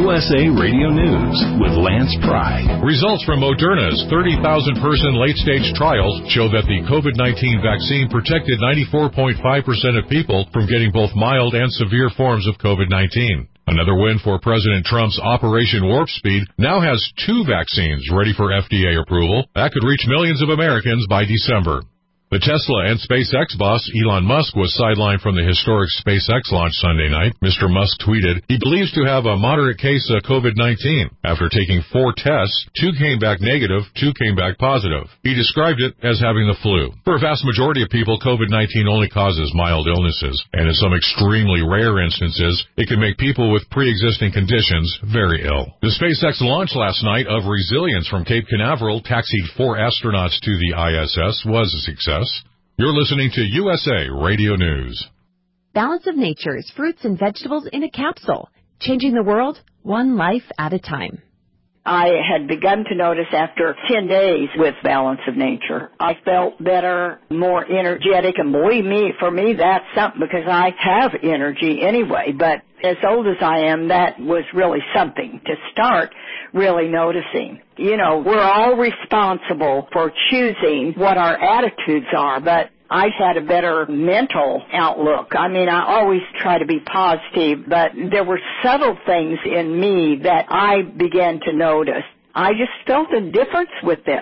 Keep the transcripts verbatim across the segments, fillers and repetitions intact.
U S A Radio News with Lance Pry. Results from Moderna's thirty thousand person late-stage trials show that the COVID nineteen vaccine protected ninety-four point five percent of people from getting both mild and severe forms of COVID nineteen. Another win for President Trump's Operation Warp Speed now has two vaccines ready for F D A approval. That could reach millions of Americans by December. The Tesla and SpaceX boss, Elon Musk, was sidelined from the historic SpaceX launch Sunday night. Mister Musk tweeted he believes to have a moderate case of COVID nineteen. After taking four tests, two came back negative, two came back positive. He described it as having the flu. For a vast majority of people, COVID nineteen only causes mild illnesses, and in some extremely rare instances, it can make people with pre-existing conditions very ill. The SpaceX launch last night of Resilience from Cape Canaveral taxied four astronauts to the I S S was a success. You're listening to U S A Radio News. Balance of Nature is fruits and vegetables in a capsule, changing the world one life at a time. I had begun to notice after ten days with Balance of Nature, I felt better, more energetic, and believe me, for me, that's something because I have energy anyway, but as old as I am, that was really something to start really noticing. You know, we're all responsible for choosing what our attitudes are, but I had a better mental outlook. I mean, I always try to be positive, but there were subtle things in me that I began to notice. I just felt a difference with this.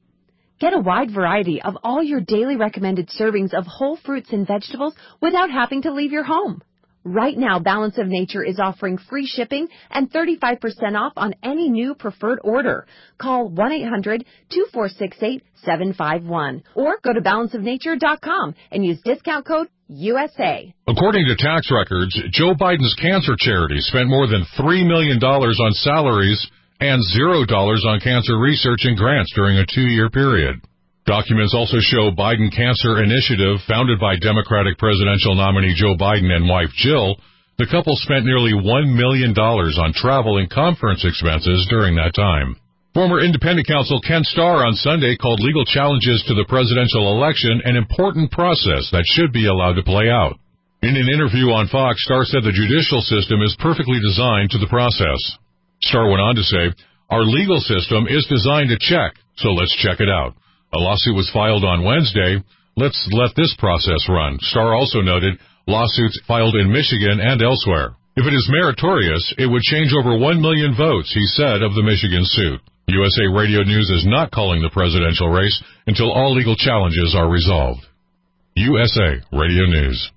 Get a wide variety of all your daily recommended servings of whole fruits and vegetables without having to leave your home. Right now, Balance of Nature is offering free shipping and thirty-five percent off on any new preferred order. Call one eight hundred two four six eight seven five one or go to balance of nature dot com and use discount code U S A. According to tax records, Joe Biden's cancer charity spent more than three million dollars on salaries and zero dollars on cancer research and grants during a two-year period. Documents also show Biden Cancer Initiative, founded by Democratic presidential nominee Joe Biden and wife Jill. The couple spent nearly one million dollars on travel and conference expenses during that time. Former independent counsel Ken Starr on Sunday called legal challenges to the presidential election an important process that should be allowed to play out. In an interview on Fox, Starr said the judicial system is perfectly designed to the process. Starr went on to say, "Our legal system is designed to check, so let's check it out. A lawsuit was filed on Wednesday. Let's let this process run." Starr also noted lawsuits filed in Michigan and elsewhere. If it is meritorious, it would change over one million votes, he said, of the Michigan suit. U S A Radio News is not calling the presidential race until all legal challenges are resolved. U S A Radio News.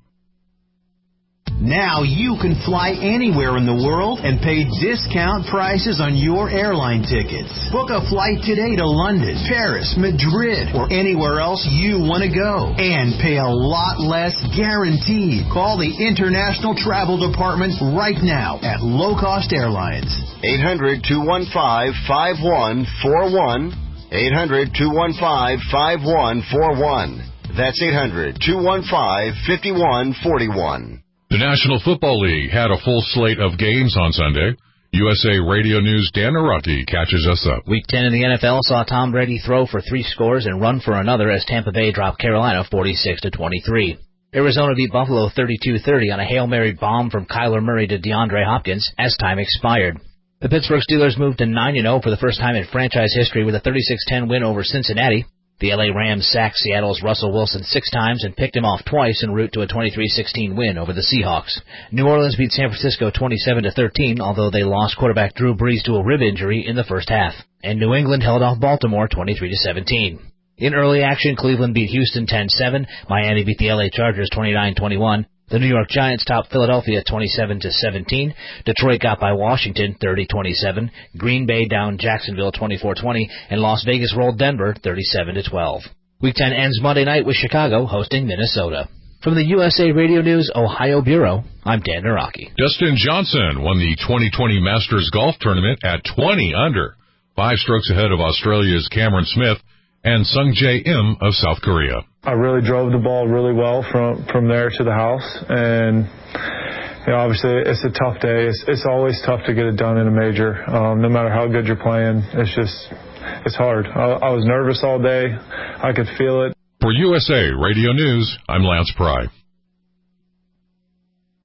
Now you can fly anywhere in the world and pay discount prices on your airline tickets. Book a flight today to London, Paris, Madrid, or anywhere else you want to go. And pay a lot less guaranteed. Call the International Travel Department right now at Low Cost Airlines. eight hundred two one five five one four one. eight hundred two one five five one four one. That's eight hundred two one five five one four one. The National Football League had a full slate of games on Sunday. U S A Radio News' Dan Araki catches us up. Week ten in the N F L saw Tom Brady throw for three scores and run for another as Tampa Bay dropped Carolina forty-six to twenty-three. Arizona beat Buffalo thirty-two thirty on a Hail Mary bomb from Kyler Murray to DeAndre Hopkins as time expired. The Pittsburgh Steelers moved to nine and oh for the first time in franchise history with a thirty-six ten win over Cincinnati. The L A Rams sacked Seattle's Russell Wilson six times and picked him off twice en route to a twenty-three sixteen win over the Seahawks. New Orleans beat San Francisco twenty-seven to thirteen, although they lost quarterback Drew Brees to a rib injury in the first half. And New England held off Baltimore twenty-three to seventeen. In early action, Cleveland beat Houston ten seven, Miami beat the L A Chargers twenty-nine twenty-one, the New York Giants topped Philadelphia twenty-seven to seventeen, Detroit got by Washington thirty twenty-seven, Green Bay downed Jacksonville twenty-four twenty, and Las Vegas rolled Denver thirty-seven to twelve. Week ten ends Monday night with Chicago hosting Minnesota. From the U S A Radio News Ohio Bureau, I'm Dan Naraki. Dustin Johnson won the twenty twenty Masters Golf Tournament at twenty under, five strokes ahead of Australia's Cameron Smith and Sung Jae Im of South Korea. I really drove the ball really well from, from there to the house, and you know, obviously it's a tough day. It's, it's always tough to get it done in a major. Um, no matter how good you're playing, it's just, it's hard. I, I was nervous all day. I could feel it. For U S A Radio News, I'm Lance Pry.